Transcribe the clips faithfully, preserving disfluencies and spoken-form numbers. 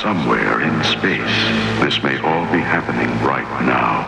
somewhere in space, this may all be happening right now.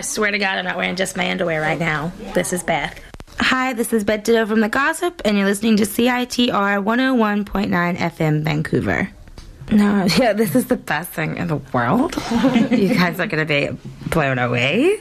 swear to God, I'm not wearing just my underwear right now. This is Beth. Hi, this is Beth Ditto from The Gossip, and you're listening to C I T R one oh one point nine F M Vancouver. No, yeah, this is the best thing in the world. You guys are going to be blown away.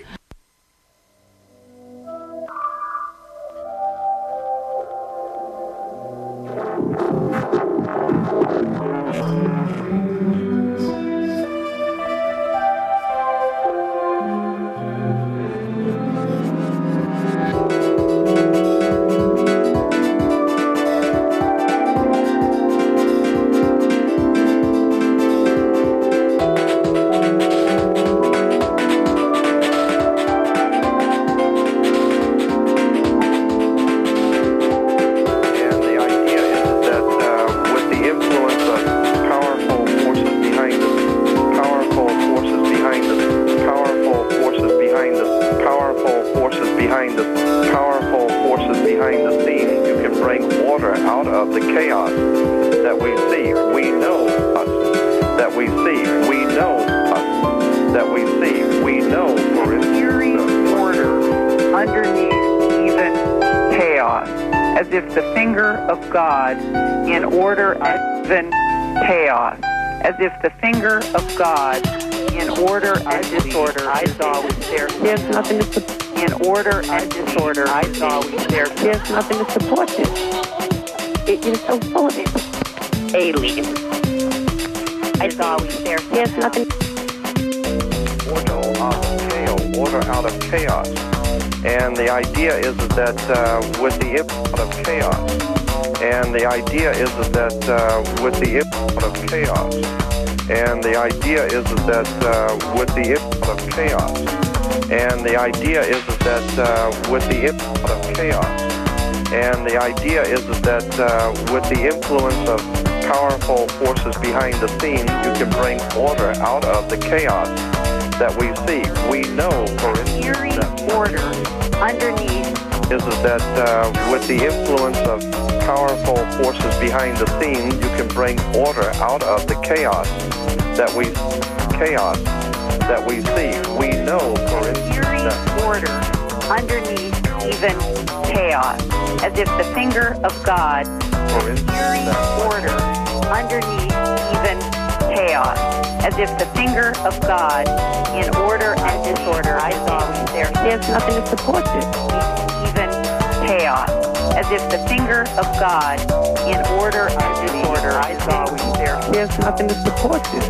As if the finger of God, in order and disorder, is always there. There's nothing to support. In order and disorder, is always there. There's nothing to support this. It is so full of it. Alien. It's always there. There's nothing. Order out of chaos. Order out of chaos. And the idea is that uh, with the input of chaos. And the idea is that uh, with the input of chaos, and the idea is that uh, with the input of chaos, and the idea is that uh, with the input of chaos, and the idea is that uh, with the influence of powerful forces behind the scenes, you can bring order out of the chaos that we see. We know, for instance, that order underneath is that uh, with the influence of powerful forces behind the scenes, you can bring order out of the chaos that we chaos that we see. We know, for instance, that order underneath even chaos, as if the finger of God, for instance, that order underneath even chaos, as if the finger of God, in order and disorder, is always there. There's nothing to support this. Even chaos. As if the finger of God, in order and disorder, is always there. There's nothing to support this.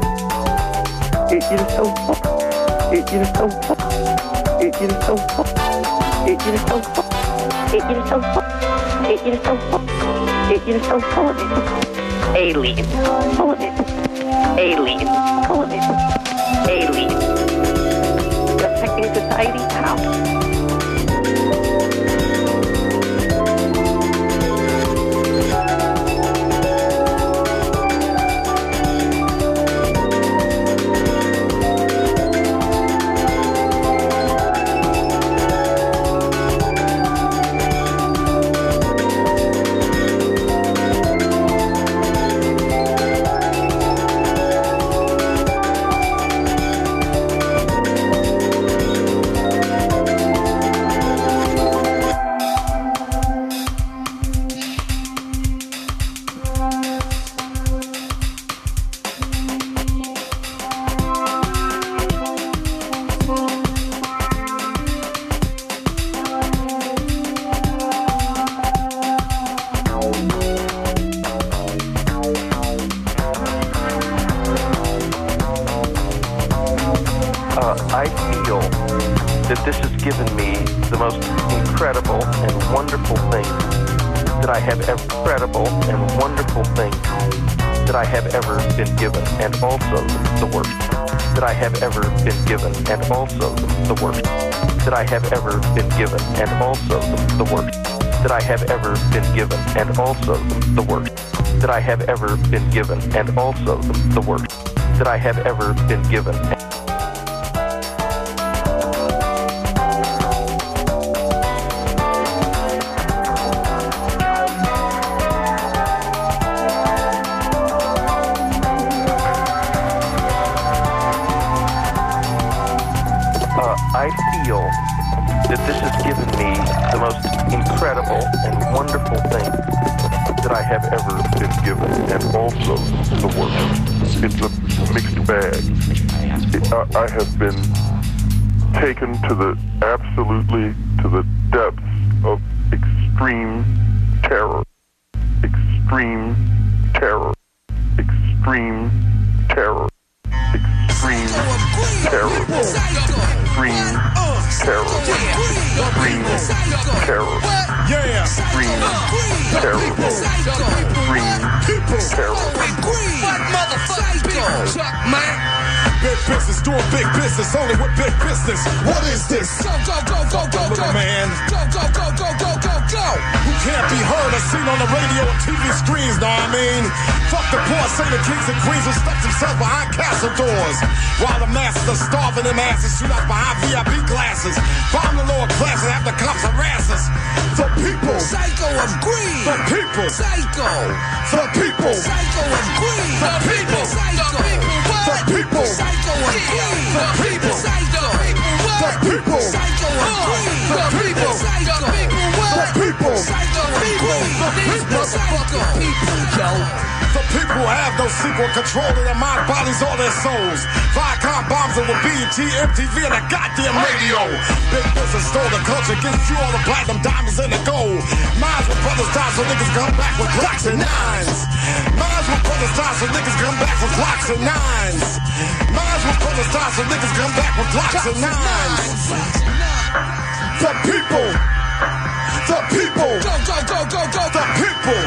It is so full. It is so full. It is so full. It is so full. It is so full. It is so full. It is so full of it. Alien. Full of it. Alien. Full of it. Alien. Affecting society? How? I feel that this has given me the most incredible and wonderful thing that I have ever, incredible and wonderful thing that I have ever been given, and also the worst that I have ever been given, and also the worst that I have ever been given, and also the worst that I have ever been given, and also the worst that I have ever been given, and also the worst that I have ever been given. I feel that this has given me the most incredible and wonderful thing that I have ever been given, and also the worst. It's a mixed bag. It, I, I have been taken to the, absolutely to the depths of extreme terror. Extreme terror. Extreme terror. Extreme terror. Extreme terror. Extreme terror. Yeah. Extreme terror. Extreme terror. What motherfucking bitch, Chuck, man? Big business, doing big business, only with big business. What is this? Go, go, go, go, go, go, man. Go, go, go, go, go, go, go. Who can't be heard or seen on the radio or T V screens, know what I mean? Fuck the poor, say the kings and queens who stuck themselves behind castle doors. While the masses are starving them asses, shoot out behind V I P glasses. Bomb the lower classes, have the cops harass us. The people. Psycho of greed. The people. Psycho. The people. Psycho of greed. The people. Psycho. The people. Psycho of greed. The people. Psycho. The people. Psycho of greed. The people. Psycho. The people. Psycho of greed. These motherfucking people, yo. The people have no sequel, control of their mind, bodies, all their souls. Viacom bombs it with B E T, M T V, and a goddamn radio. Big business stole the culture, gives you all the platinum diamonds and the gold. Minds with brothers die so niggas come back with Glocks and nines. Minds with brothers die so niggas come back with Glocks and nines. Minds with brothers die so niggas come back with Glocks and nines. The people. The people. Go, go, go, go, go. The people.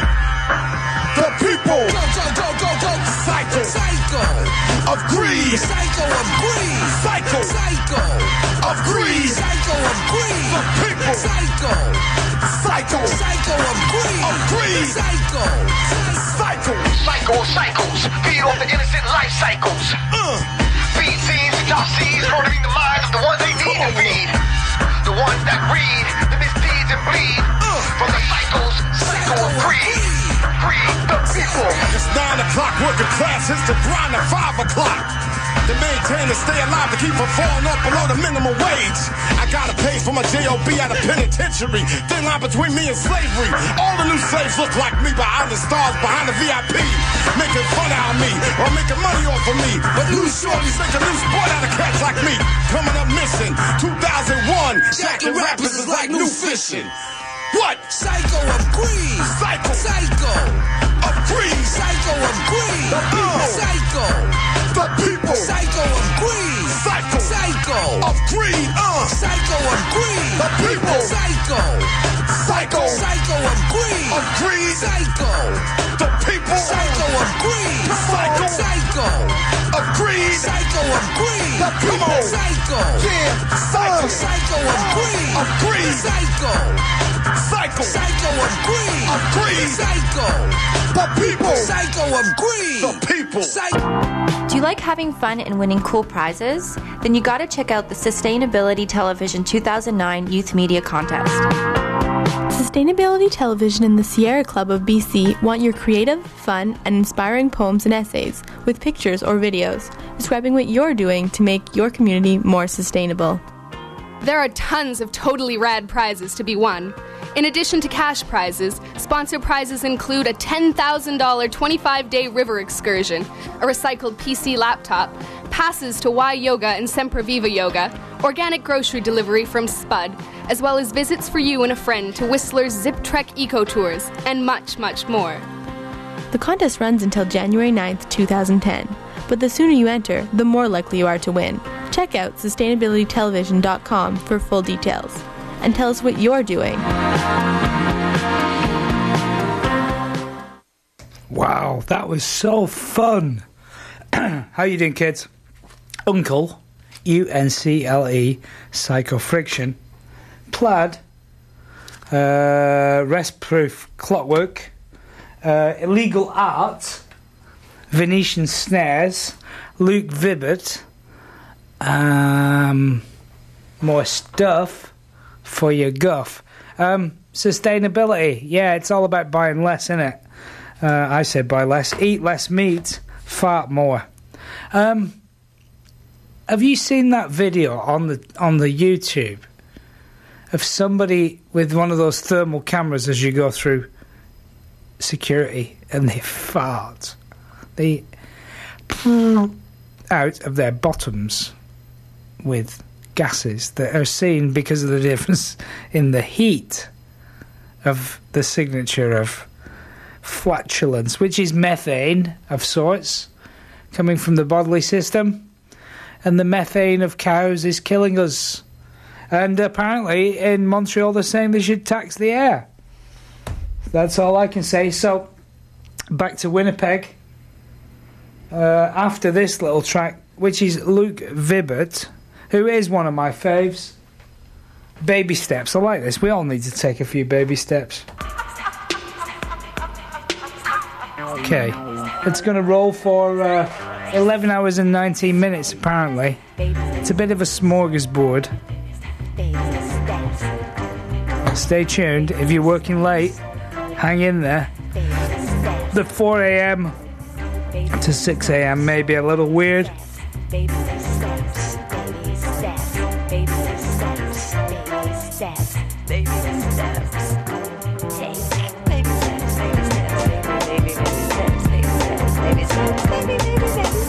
The people. Go, go, go, go, go. Psycho. Psycho. Of greed. Psycho of greed. Psycho. Psycho. Of greed. Psycho of greed. The people. Psycho. Psycho. Psycho of greed. Of greed. Psycho. Psycho. Psycho cycles. Feed off the innocent life cycles. Uh. Feed scenes, top seeds, murdering the minds of the ones they need to feed. The ones that read the misdeeds and bleed. Uh. From the cycles, cycle of greed. Free the people. It's nine o'clock, working class hits the grind at five o'clock. To maintain and stay alive, to keep from falling up below the minimum wage. I gotta pay for my J O B at a penitentiary. Thin line between me and slavery. All the new slaves look like me behind the stars, behind the V I P. Making fun out of me, or making money off of me. But new shorties make a new sport out of cats like me. Coming up missing, two thousand one. Jacking rappers is like new fishing. What? Psycho of greed. Psycho. Psycho. Of greed. Psycho of greed. The people. Psycho. The people. Psycho of greed. Psycho. Psycho. Of greed. Uh. Psycho of greed. The people. Psycho. Psycho. Psycho of greed. Of greed. Psycho. The people. Psycho of greed. Psycho. Psycho. Of greed. Psycho of greed. The people. Psycho. Yeah. Psycho. Psycho of greed. Of greed. Psycho. Psycho. Psycho of greed. Of greed. Psycho. The people. Psycho of greed. The people. Psycho. Do you like having fun and winning cool prizes? Then you gotta check out the Sustainability Television two thousand nine Youth Media Contest. Sustainability Television and the Sierra Club of B C want your creative, fun, and inspiring poems and essays with pictures or videos describing what you're doing to make your community more sustainable. There are tons of totally rad prizes to be won. In addition to cash prizes, sponsor prizes include a ten thousand dollars twenty-five day river excursion, a recycled P C laptop, passes to Y Yoga and Sempre Viva Yoga, organic grocery delivery from Spud, as well as visits for you and a friend to Whistler's Zip Trek Eco Tours, and much, much more. The contest runs until January ninth, two thousand ten, but the sooner you enter, the more likely you are to win. Check out sustainability television dot com for full details. And tell us what you're doing. Wow, that was so fun. How you doing, kids? Uncle, U N C L E, Psycho Friction, Plaid, uh, Rest Proof Clockwork, uh, Illegal Art, Venetian Snares, Luke Vibbert, um, more stuff for your guff. Um, sustainability, yeah, it's all about buying less, isn't it? Uh, I said buy less, eat less meat, fart more. Um, have you seen that video on the on the YouTube of somebody with one of those thermal cameras as you go through security, and they fart. They out of their bottoms with gases that are seen because of the difference in the heat of the signature of flatulence, which is methane of sorts coming from the bodily system, and the methane of cows is killing us. And apparently in Montreal they're saying they should tax the air. That's all I can say. So back to Winnipeg uh, after this little track, which is Luke Vibert, who is one of my faves. Baby steps. I like this. We all need to take a few baby steps. Okay, it's going to roll for uh, eleven hours and nineteen minutes apparently. It's a bit of a smorgasbord. Stay tuned. If you're working late, hang in there. The four a.m. to six a.m. may be a little weird. Baby steps, baby steps, baby steps, baby steps, baby steps. Take baby steps, baby steps, baby, baby, baby steps, baby steps, baby steps, baby, baby, baby steps.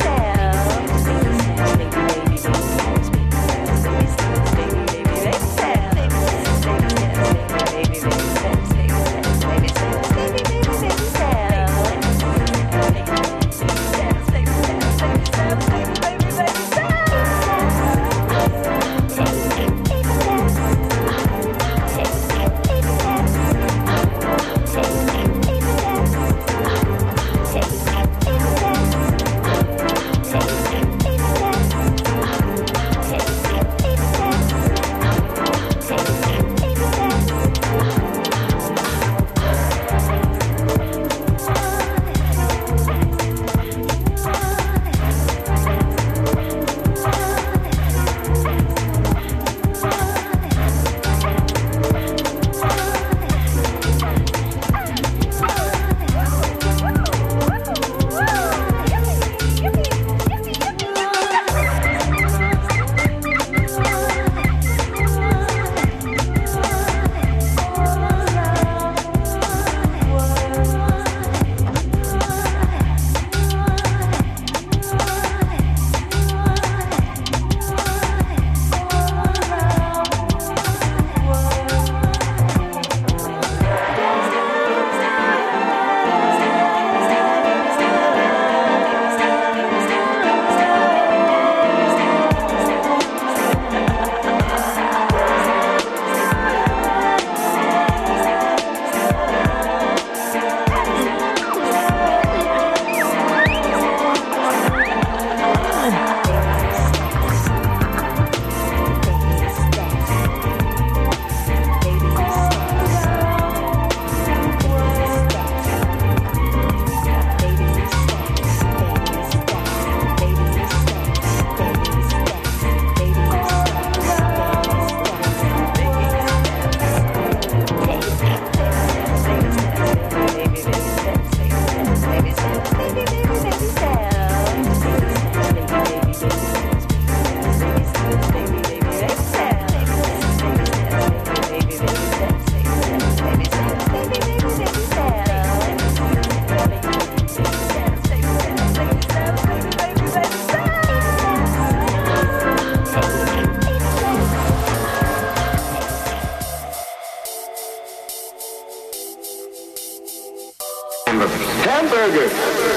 hamburger,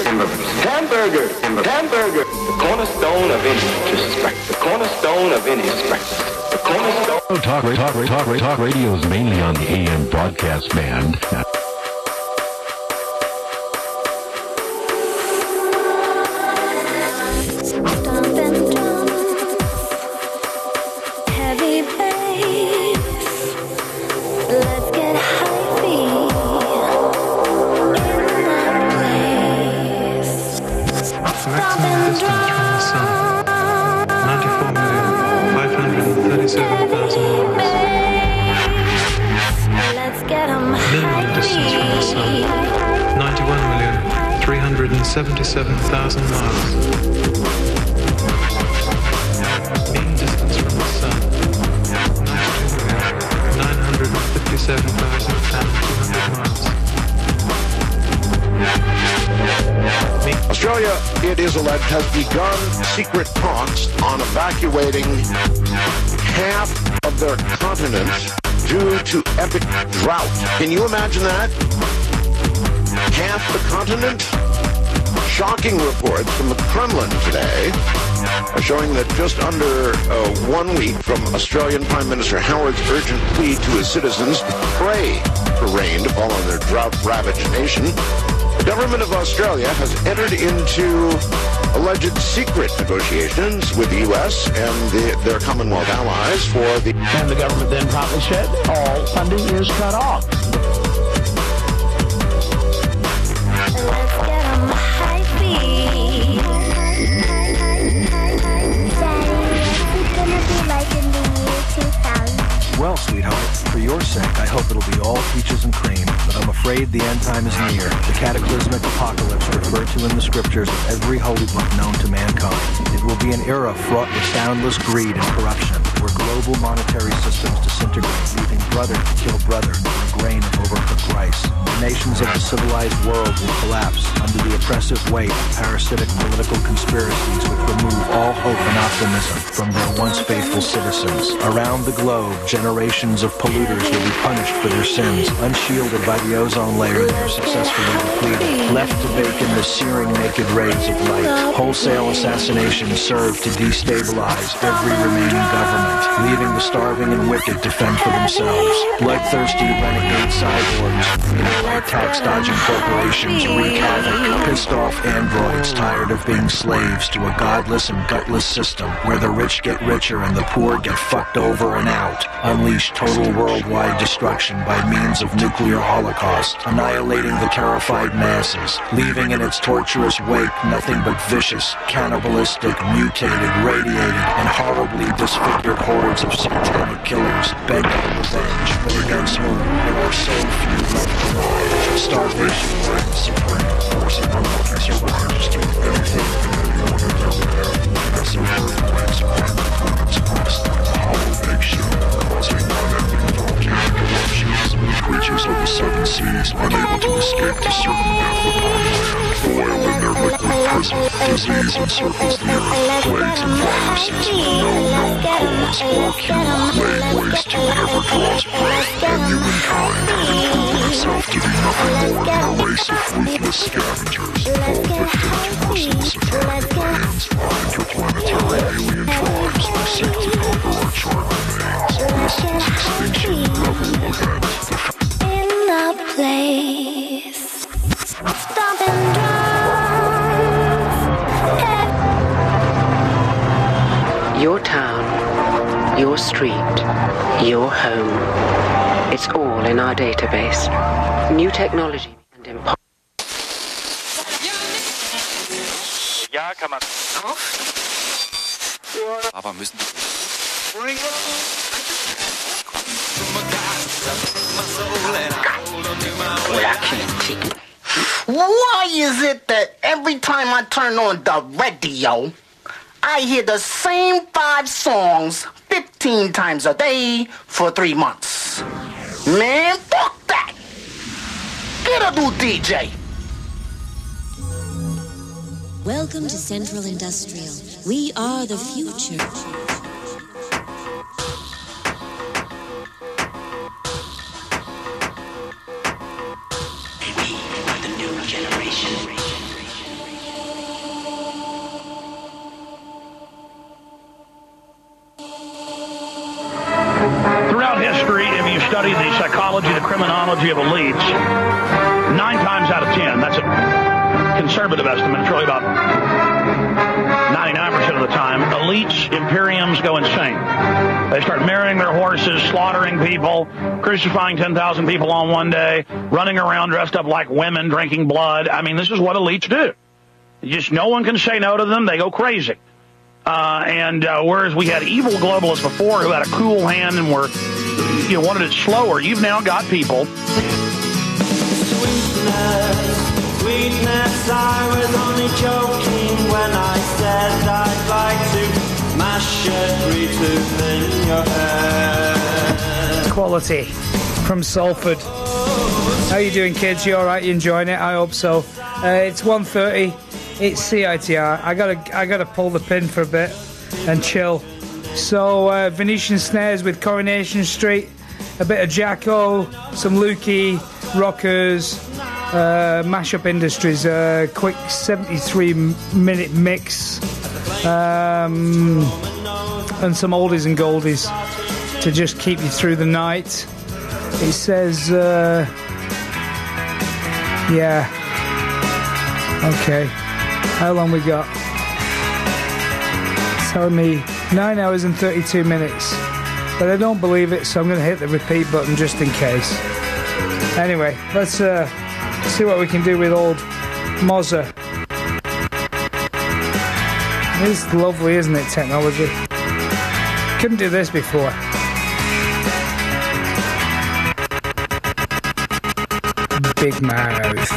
hamburger, hamburger, the cornerstone of any respect, the cornerstone of any respect, the cornerstone. Talk, talk, talk, talk radio is mainly on the A M broadcast band. seventy-seven thousand miles. Mean distance from the sun, ninety-two million, seven thousand two hundred miles. Australia, it is alleged, has begun secret talks on evacuating half of their continent due to epic drought. Can you imagine that? Half the continent? Shocking reports from the Kremlin today are showing that just under uh, one week from Australian Prime Minister Howard's urgent plea to his citizens to pray for rain to fall on their drought-ravaged nation, the government of Australia has entered into alleged secret negotiations with the U S and the, their Commonwealth allies for the... And the government then promptly said all funding is cut off. Well, sweetheart, for your sake, I hope it'll be all peaches and cream, but I'm afraid the end time is near. The cataclysmic apocalypse referred to in the scriptures of every holy book known to mankind. It will be an era fraught with boundless greed and corruption, where global monetary systems disintegrate, leaving brother to kill brother for a grain of overcooked rice. The nations of the civilized world will collapse under the oppressive weight of parasitic political conspiracies which remove all hope and optimism from their once faithful citizens. Around the globe, generations of polluters will be punished for their sins, unshielded by the ozone layer they are successfully depleted, left to bake in the searing naked rays of light. Wholesale assassinations serve to destabilize every remaining government, leaving the starving and wicked to fend for themselves. Bloodthirsty renegade cyborgs, tax-dodging corporations wreak havoc, pissed off androids tired of being slaves to a godless and gutless system where the rich get richer and the poor get fucked over and out. Unleash total worldwide destruction by means of nuclear holocaust, annihilating the terrified masses, leaving in its torturous wake nothing but vicious, cannibalistic, mutated, radiated, and horribly disfigured hordes of satanic killers bent on revenge, but against whom there are so few left alive. Starvation reigns supreme, forcing our workers to rise to anything and anyone has ever had. As the earth breaks apart, components crust like a hollow eggshell, causing unending volcanic eruptions. The creatures of the seven seas, unable to escape to certain death upon land, boil in their liquid prison. Disease encircles the earth, plagues and viruses with no known cause or cure, laying waste to whatever draws breath, and humankind has proven itself to be nothing more than a race of ruthless scavengers, fall victim to merciless attack at the hands of interplanetary alien tribes who seek to conquer our charred remains. This is Extinction Rebel Event. In the place, stomping drums. Your town, your street, your home. It's all in our database. New technology and impo- Ja, kann man. Aber müssen. Well, I can't take it. Why is it that every time I turn on the radio, I hear the same five songs fifteen times a day for three months? Man, fuck that! Get a new D J! Welcome to Central Industrial. We are the future. We are the new generation. Throughout history, if you study the psychology, the criminology of elites, nine times out of ten, that's a conservative estimate, it's really about ninety-nine percent of the time, elites, imperiums go insane. They start marrying their horses, slaughtering people, crucifying ten thousand people on one day, running around dressed up like women, drinking blood. I mean, this is what elites do. Just no one can say no to them. They go crazy. Uh, and uh, whereas we had evil globalists before who had a cool hand and were, you know, wanted it slower, you've now got people. Sweetness, sweetness, I was only joking when I said I'd like to mash every tooth in your head. Quality from Salford. How you doing, kids? You all right? You enjoying it? I hope so. Uh, it's one thirty. It's C I T R. I gotta, I gotta pull the pin for a bit and chill. So uh, Venetian Snares with Coronation Street, a bit of Jacko, some Lukey, Rockers, uh, Mashup Industries, uh, quick seventy-three minute mix, um, and some oldies and goldies to just keep you through the night. It says, uh, yeah, okay, how long we got? It's telling me nine hours and thirty-two minutes, but I don't believe it, so I'm going to hit the repeat button just in case. Anyway, let's uh, see what we can do with old Mozza. It's lovely, isn't it, technology? Couldn't do this before. Big mouth.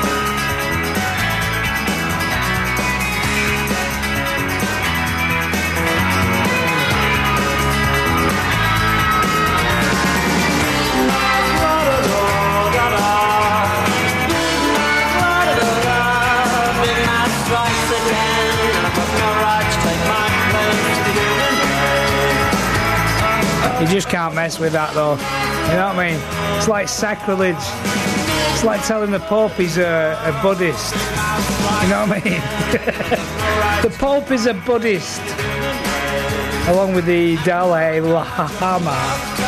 You just can't mess with that, though. You know what I mean? It's like sacrilege. It's like telling the Pope he's a, a Buddhist. You know what I mean? The Pope is a Buddhist. Along with the Dalai Lama.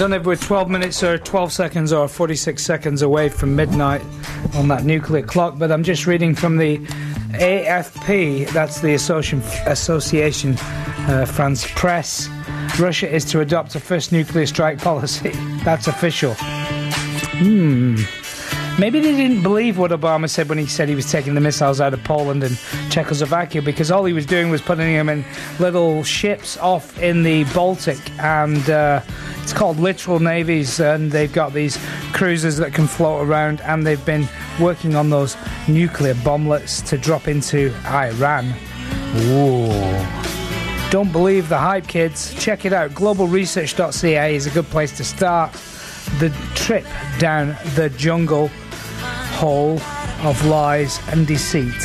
don't know if we're twelve minutes or twelve seconds or forty-six seconds away from midnight on that nuclear clock, but I'm just reading from the A F P, that's the Association, Association uh, France Press. Russia is to adopt a first nuclear strike policy. That's official. Hmm. Maybe they didn't believe what Obama said when he said he was taking the missiles out of Poland and Czechoslovakia, because all he was doing was putting them in little ships off in the Baltic, and uh, it's called littoral navies, and they've got these cruisers that can float around, and they've been working on those nuclear bomblets to drop into Iran. Ooh. Don't believe the hype, kids. Check it out. global research dot c a is a good place to start the trip down the jungle hole of lies and deceit.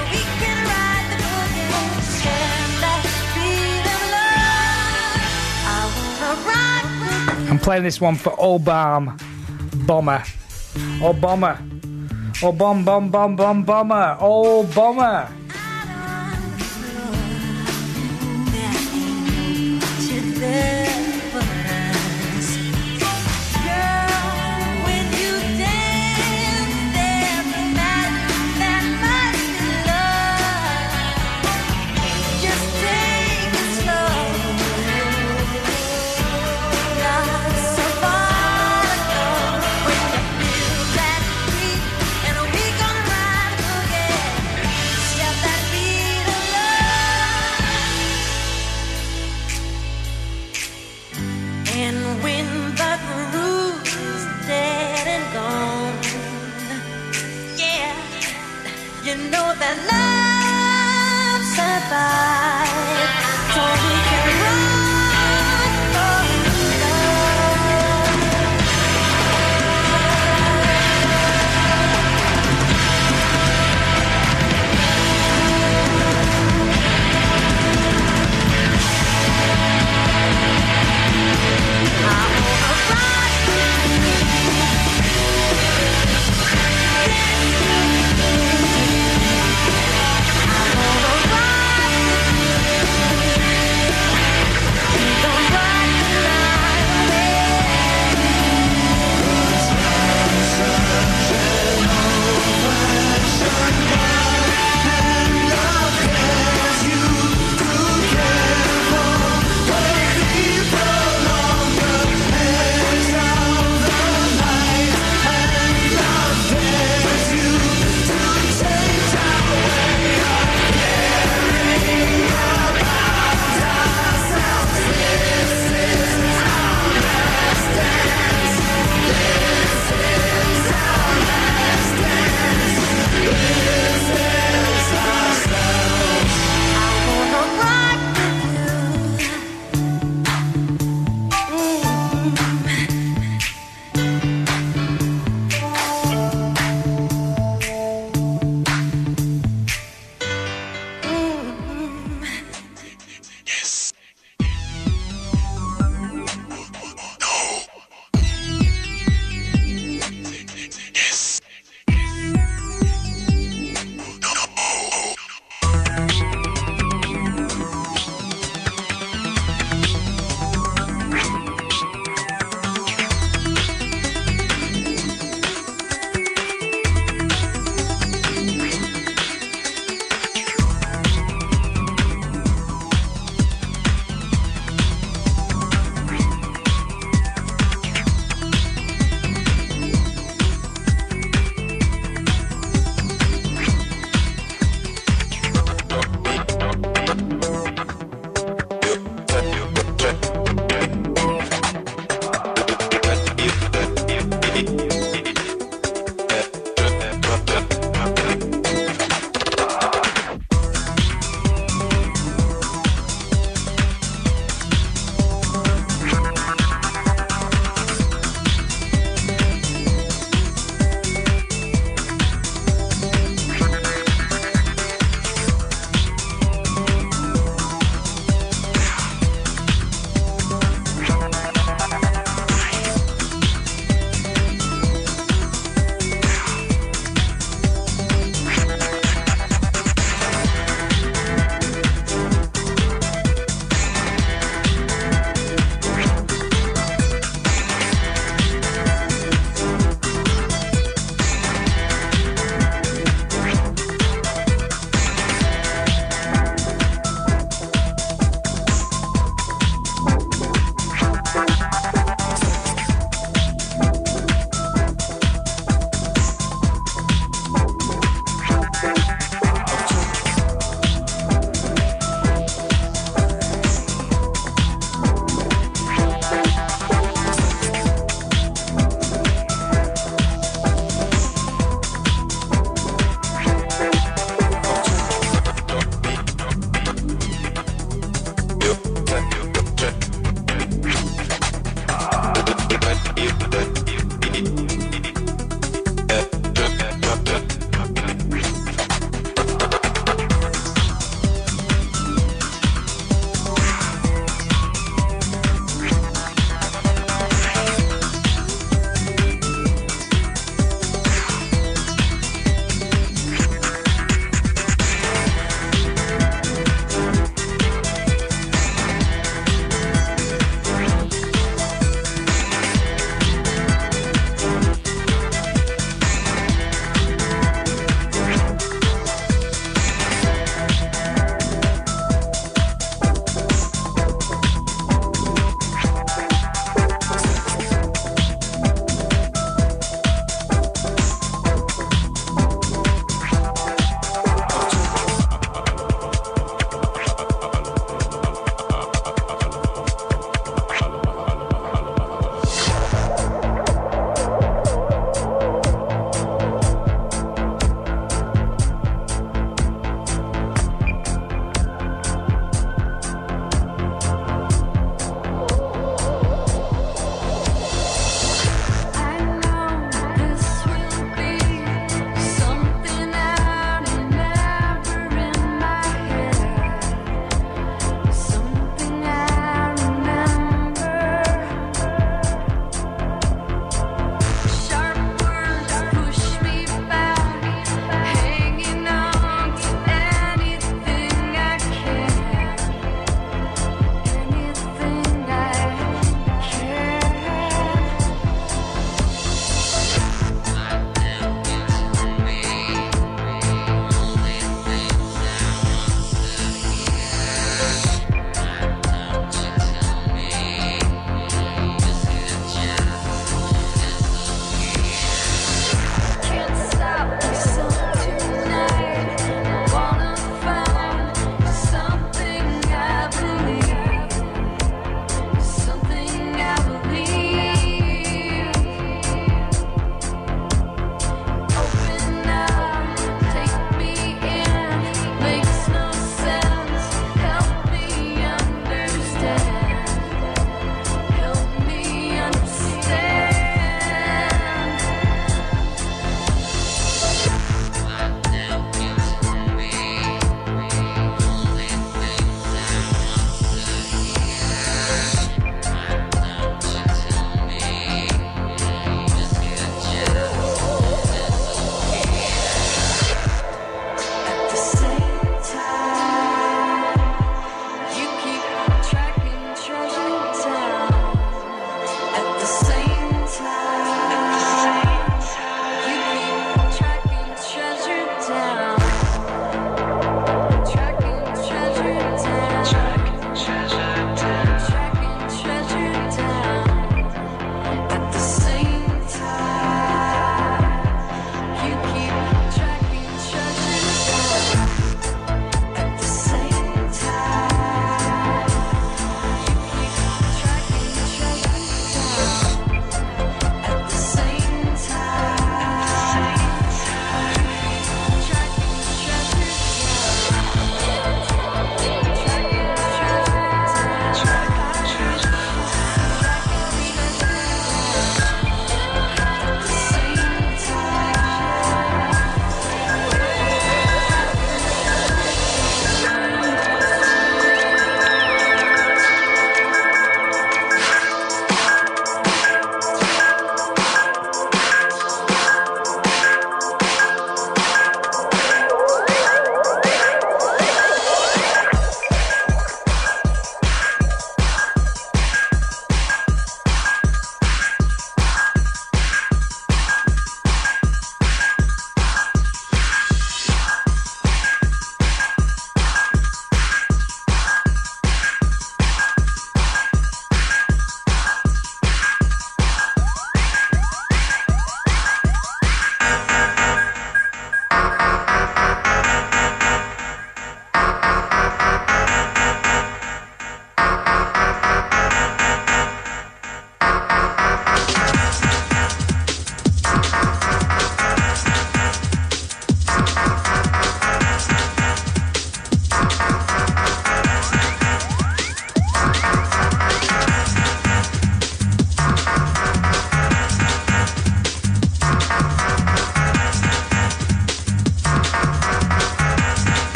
I'm playing this one for Obama. Bomber. Obama. Oh, bomb, bomb, bomb, bomb, bomber. Oh, bomber.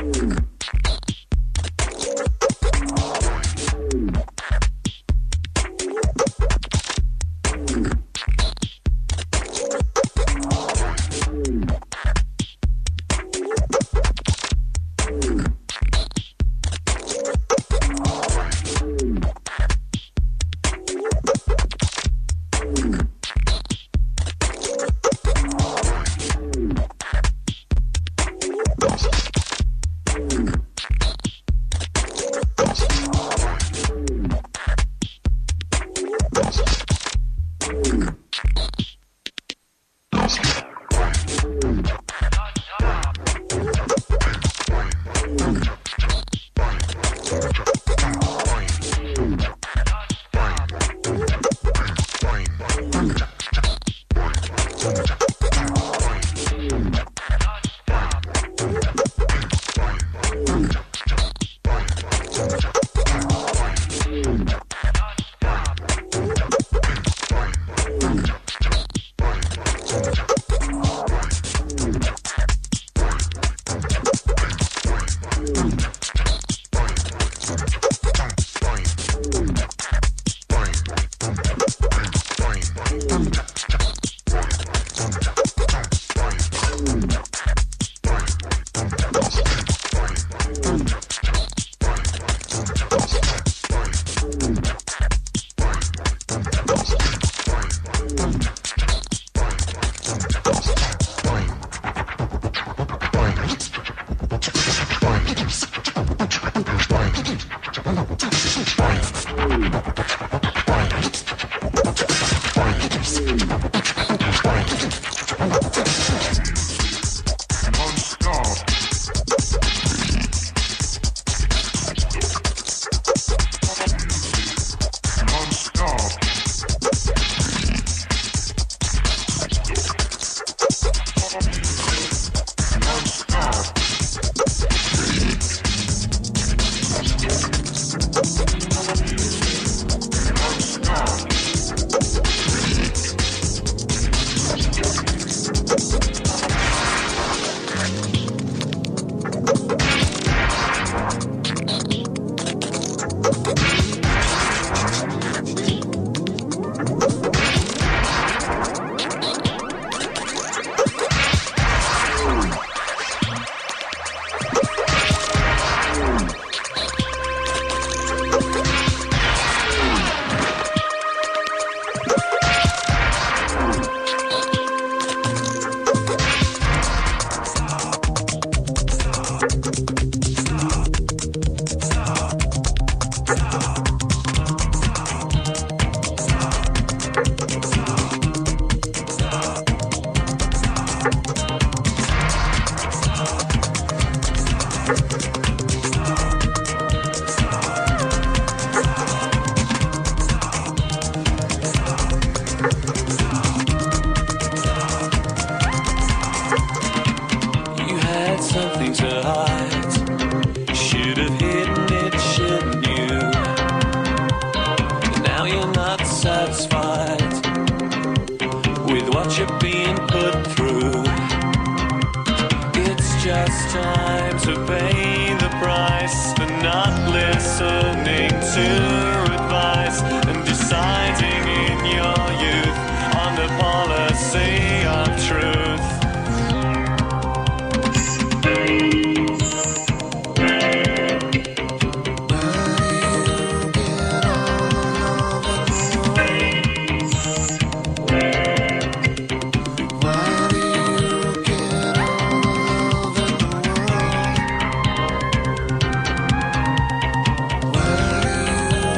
Where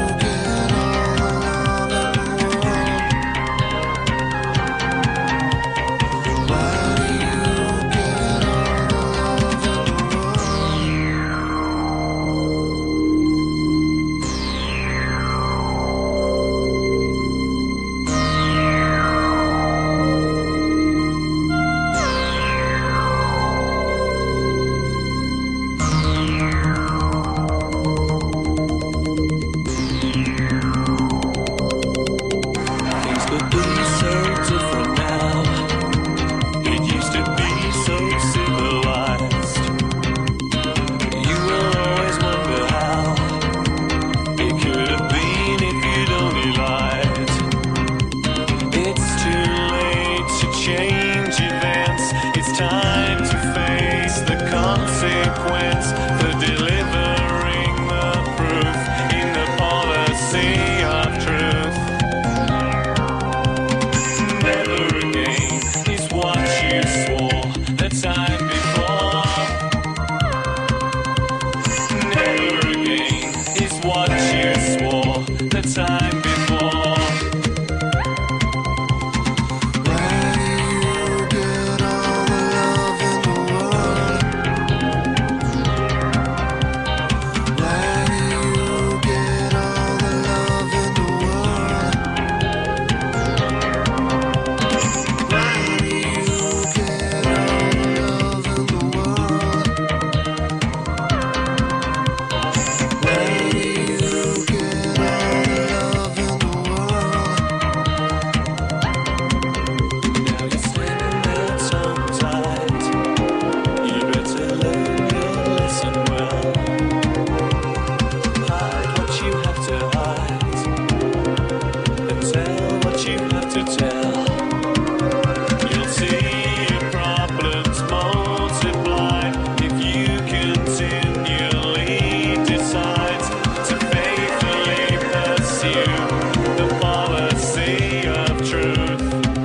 continually decides to faithfully pursue the policy of truth.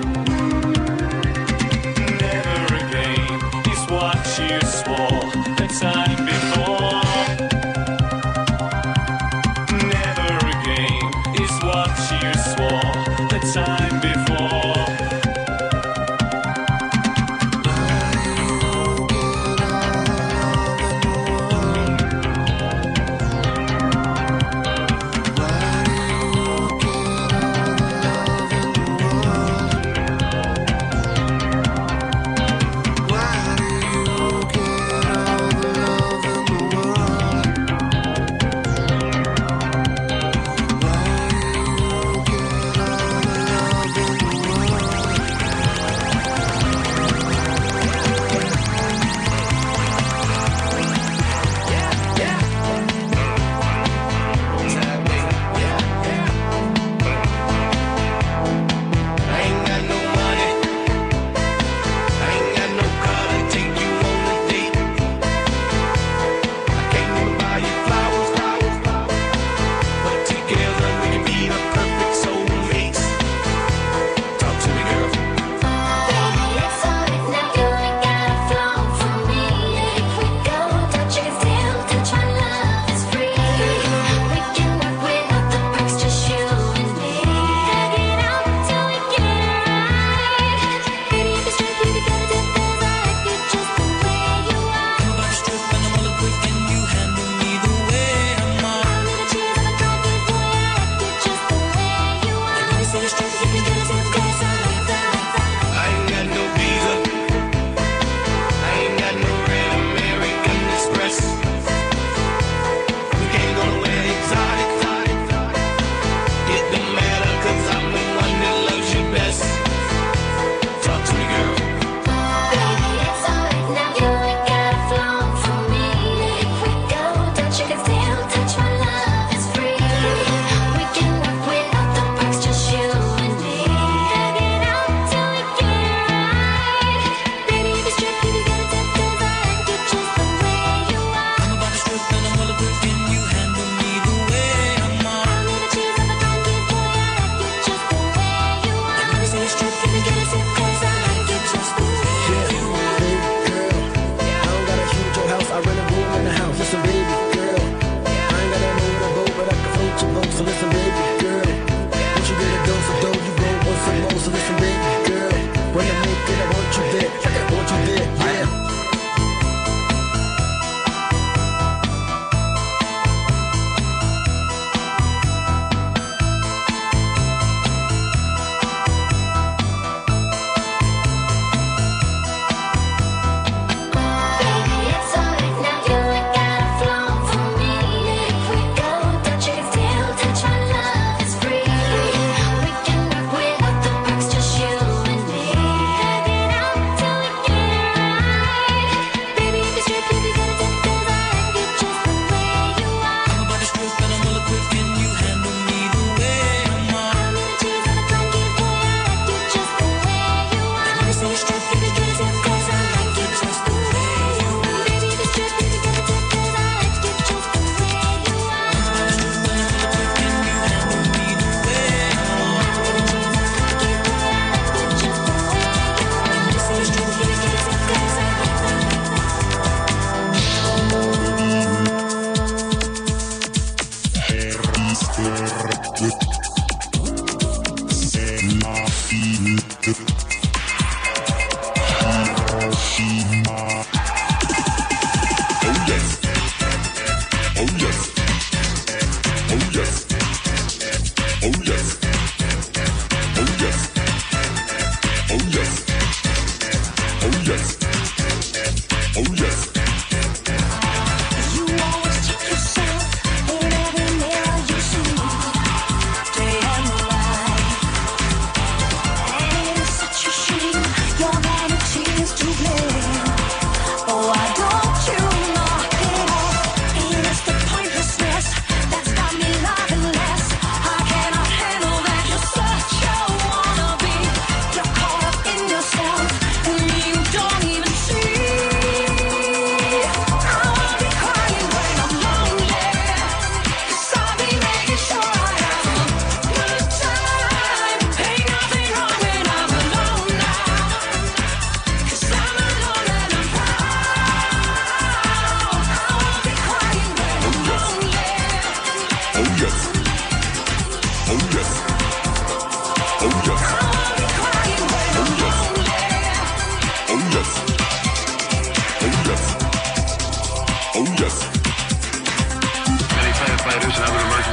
Never again is what you swore the time before. Never again is what you swore the time before.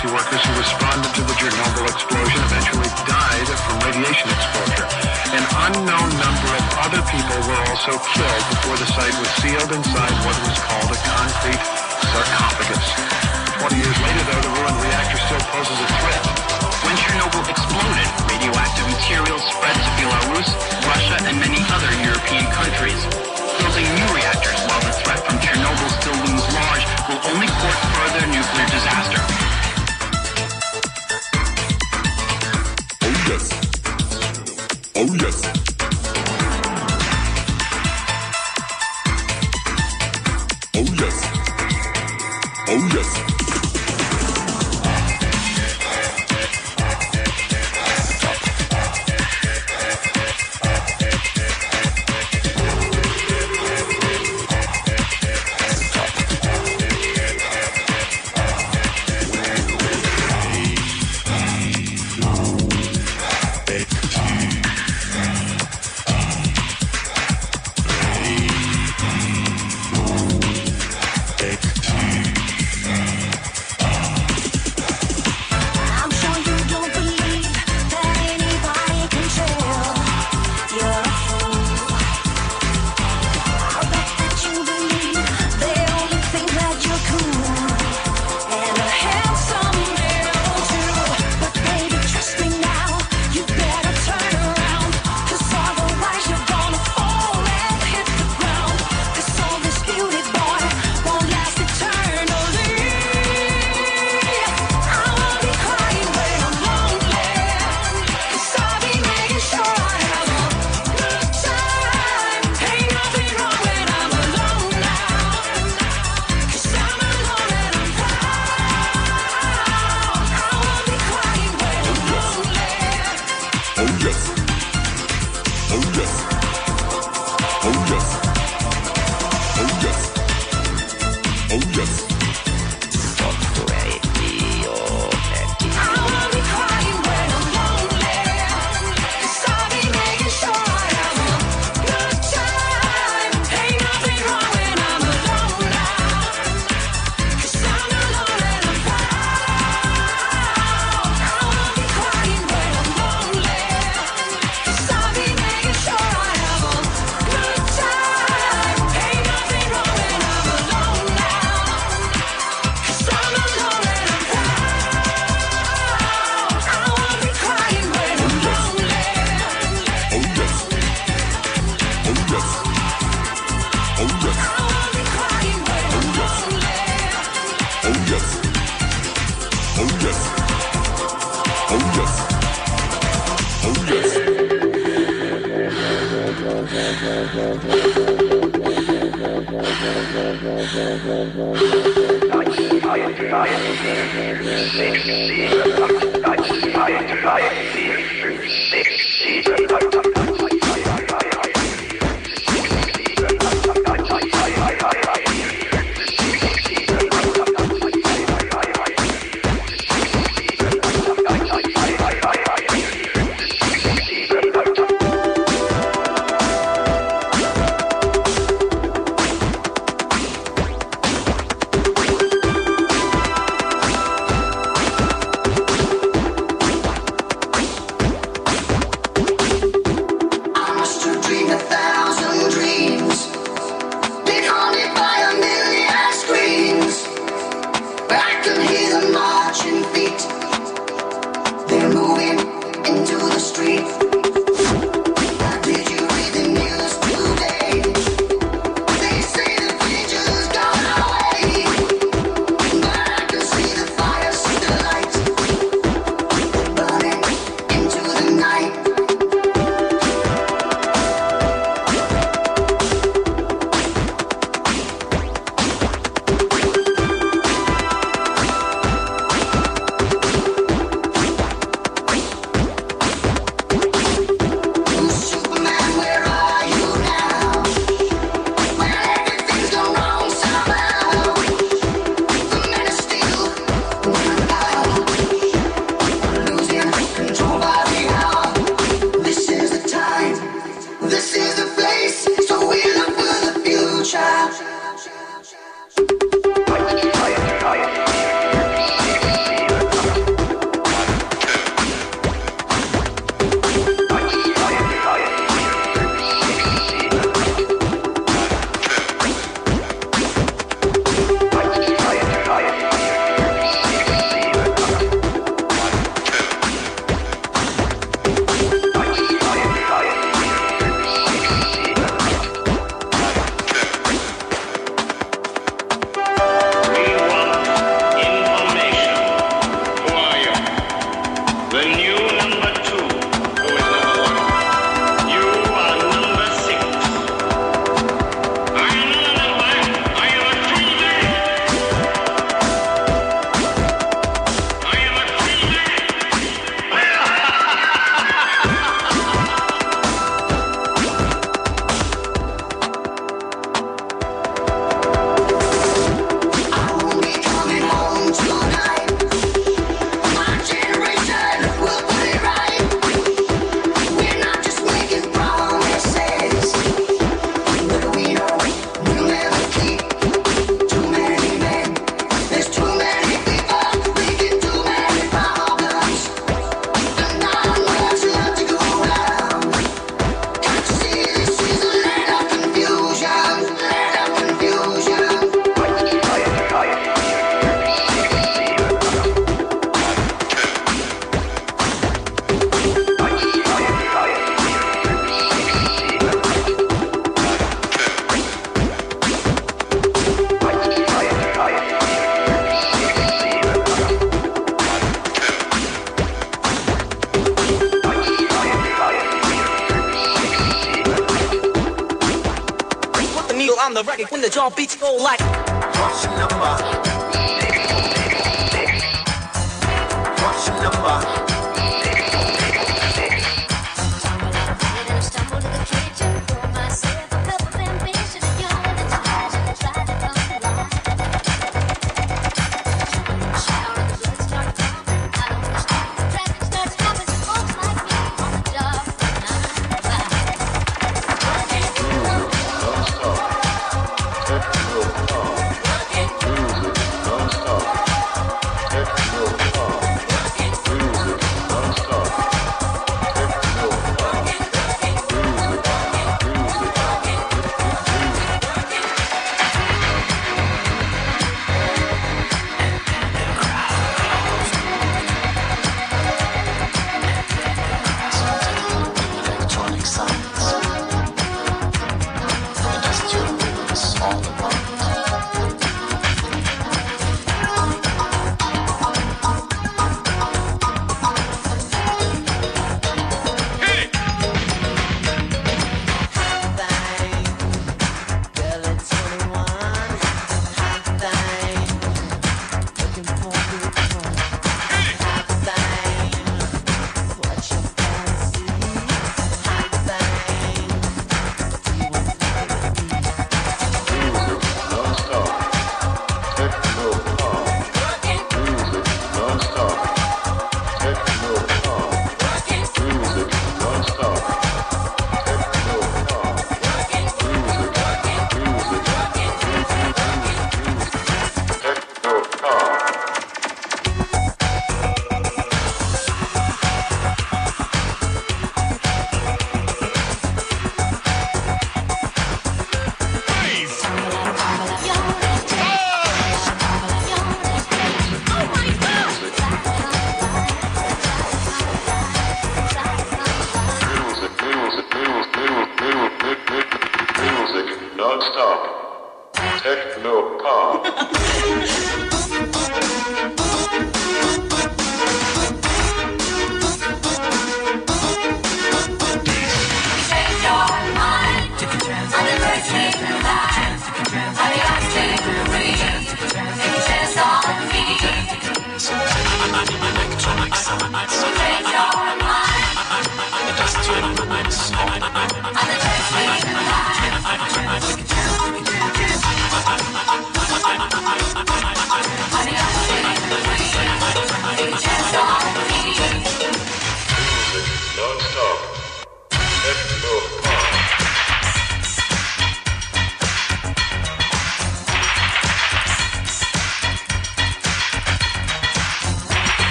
emergency workers who responded to the Chernobyl explosion eventually died from radiation exposure. An unknown number of other people were also killed before the site was sealed inside what was called a concrete sarcophagus. Twenty years later, though, the ruined reactor still poses a threat. When Chernobyl exploded, radioactive material spread to Belarus, Russia, and many other European countries. Building new reactors while the threat from Chernobyl still looms large will only court further nuclear disaster. Oh yes. Oh yes. Oh yes. Oh yes. all beats go like. What's your number? What's your number? Don't stop. Techno pop. Groove it.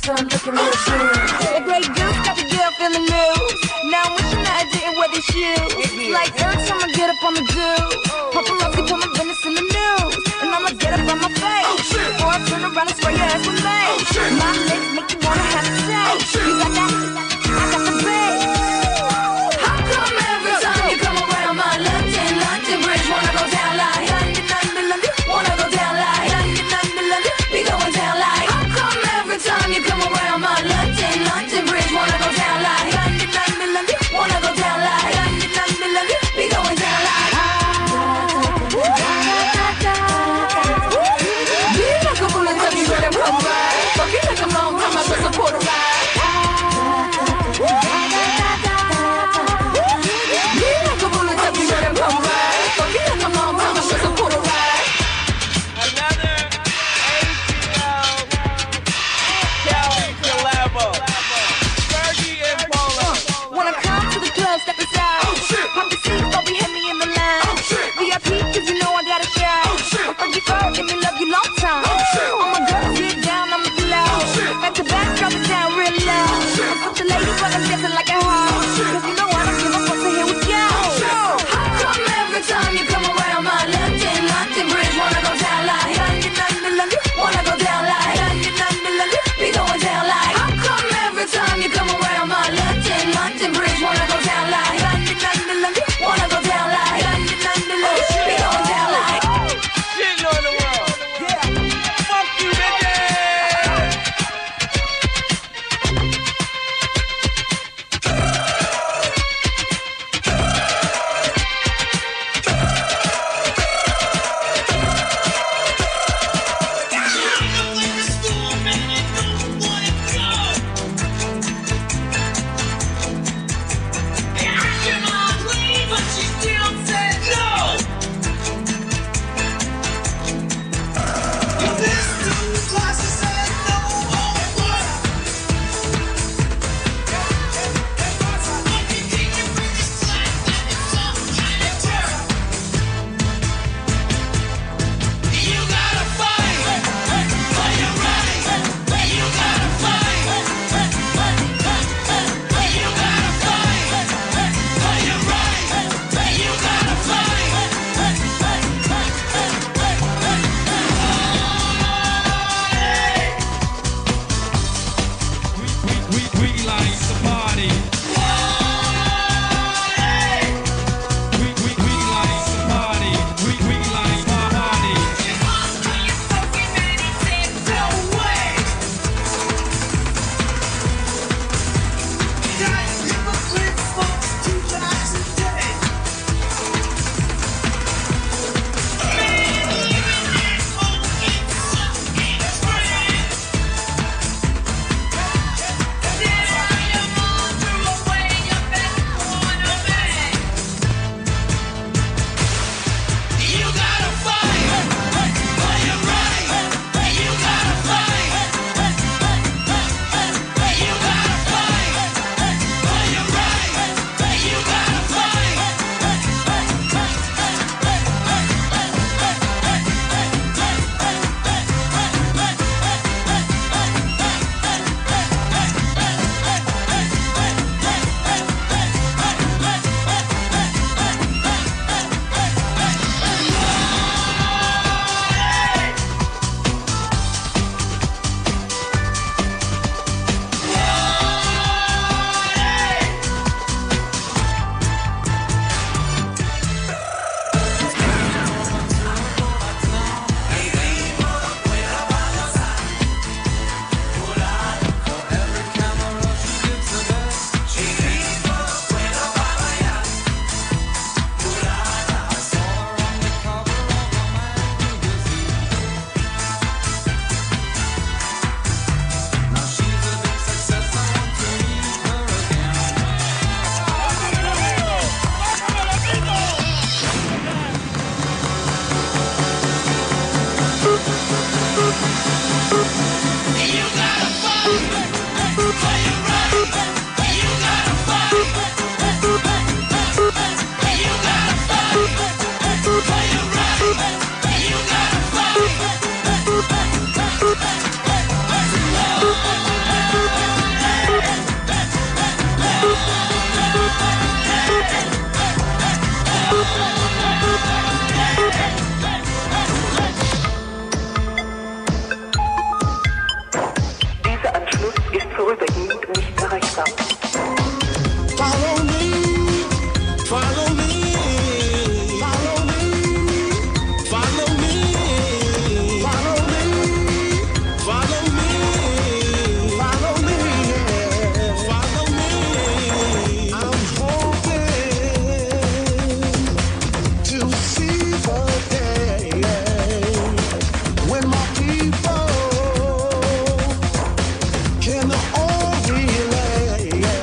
so I'm looking real good. The great goose got the girl feeling loose. Now I'm wishing that I didn't wear these shoes. Like every time I get up on the do, paparazzi put my business in the news, and I'ma get up on my face before I turn around and spray your ass with lace. My lips make you wanna have sex. You got that? I got the bass. How come every time you come around my London, London Bridge wanna go down like London, London, London, wanna go down like London, London, London, be going down like. How come every time you come around my London, London Bridge wanna go down like London, London, London, wanna go down like London, London, London, be going down like. Be like a bullet, tell me where to come right. Fuck it like a long time, I just support a ride. Give me love you long time. All my girls get down, I'm loud. Back to back, drop it down real loud. I'm such a lady, but I'm dancing like a house. Cause you know I don't give a fuck, so here we go. How come every time you come around my London, London Bridge wanna go down like London, London, London, wanna go down like London, London, London, be going down like. How come every time you come around my London, London Bridge wanna go down like London, London, London, wanna go down like London, London, London, be going down like. Follow me, follow me, follow me, follow me, follow me, follow me, follow me, yeah. Follow me. I'm hoping to see the day when my people can all relate.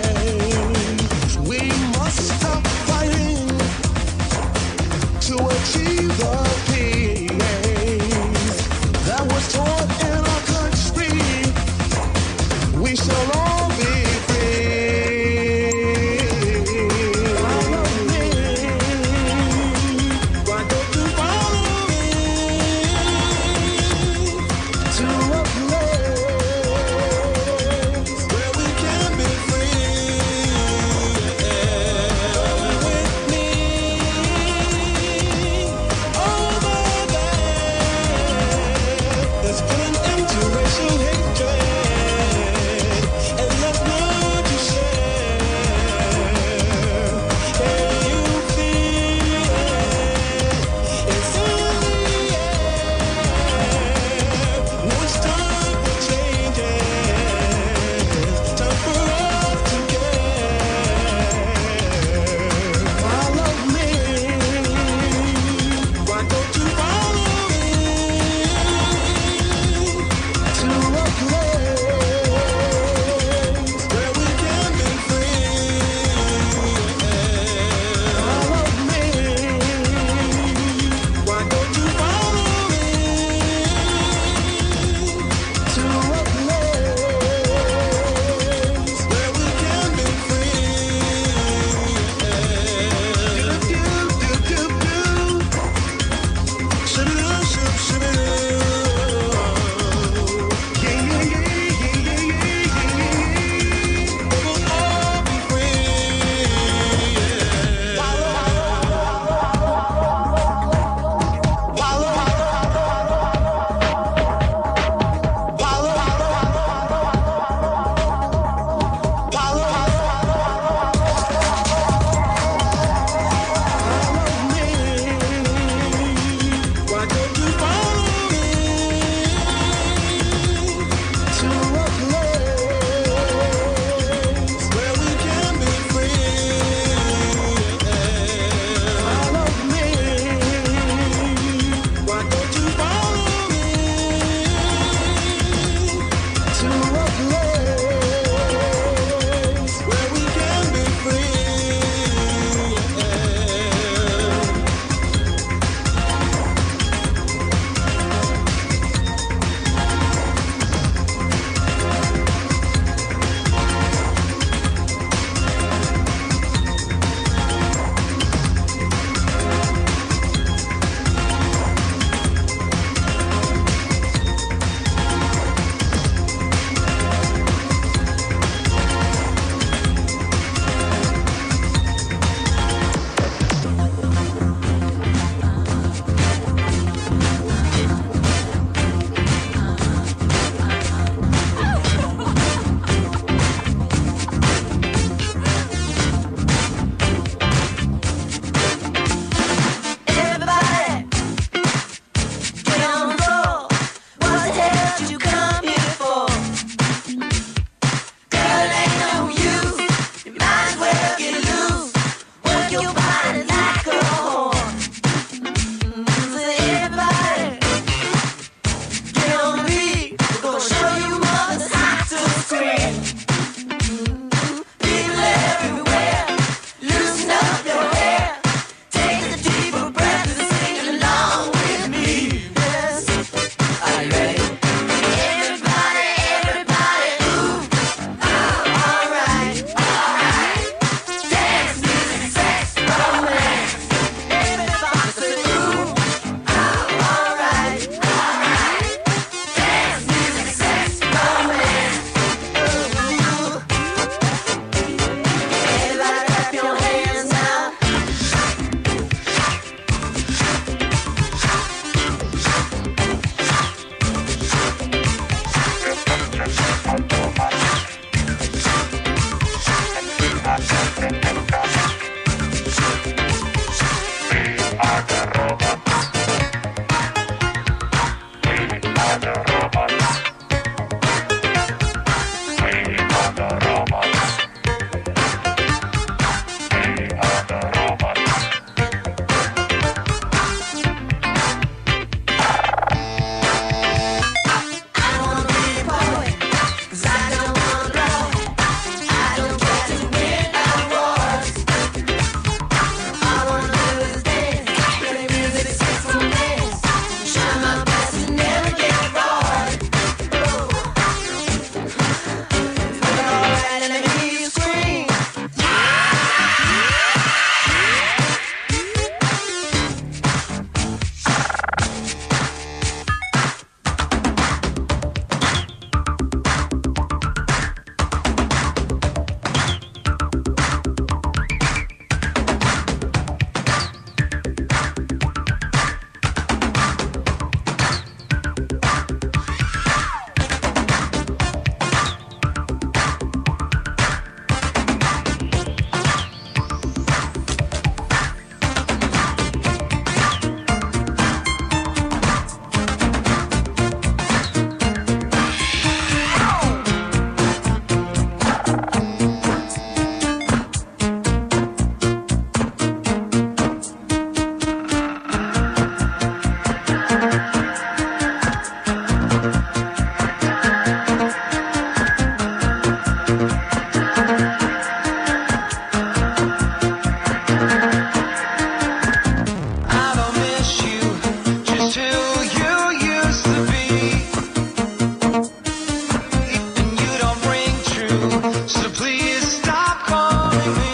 So please stop calling me.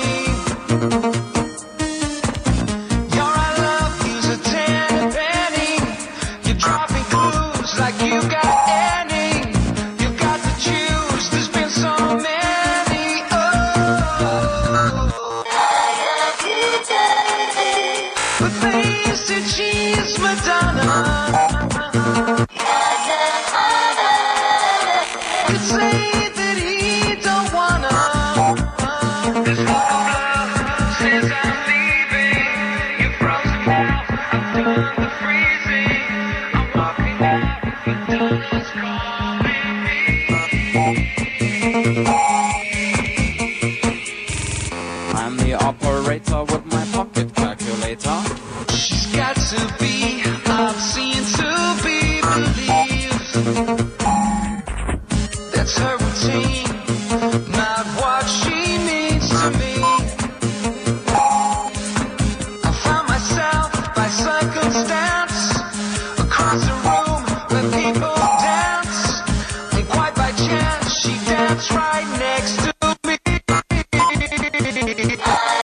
Your I love you's a ten penny. You're dropping clues like you got any. You got to choose, there's been so many. Oh, I love you, daddy. But face it, she's Madonna. Could say that he don't wanna.